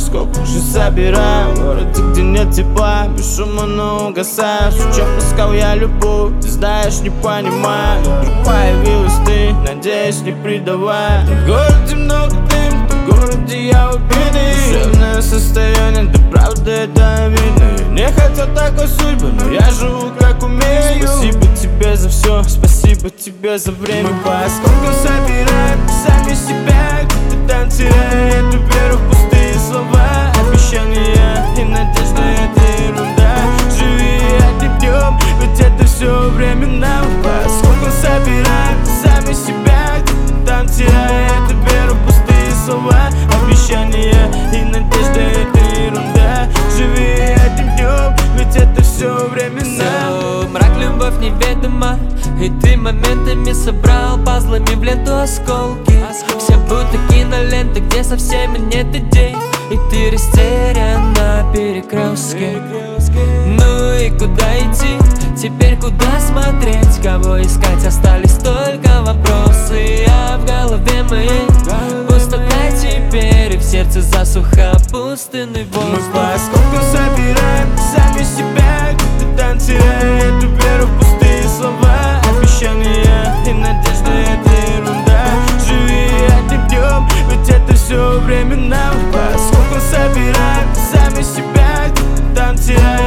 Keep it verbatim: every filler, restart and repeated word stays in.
сколько же собираем в городе, где нет тепла, без шума, но угасаешь. В чем искал я любовь, ты знаешь, не понимаю. Вдруг появилась ты, надеюсь, не предавая. В городе много дым, в городе я убитый. Душевное состояние, да правда это видно. Я не хотел такой судьбы, но я живу как умею. Спасибо тебе за все, спасибо тебе за время. Мы по осколкам собираем сами себя, где-то там теряя эту веру в пустые слова. Обещания и надежда — это ерунда. Живи одним днем, ведь это все временно. Мы по осколкам собираем сами себя, где-то там теряя эту веру в пустые слова. Обещания и надежда — это ерунда. Живи одним днем, ведь это все временно. Все, мрак, любовь неведома, и ты моментами собрал пазлами в ленту осколки. Все будто киноленты, где со всеми нет идей, и ты растерян на перекрестке. Ну и куда идти? Теперь куда смотреть? Кого искать? Остались только вопросы. А в голове моей пустота теперь, и в сердце засуха пустынный воздух. Мы по осколкам собираем сами себя, где-то там теряя эту веру в пустые слова. Обещания и надежда — это ерунда. Живи одним днем, ведь это все временно. Мы по осколкам собираем сами себя, где-то там теряя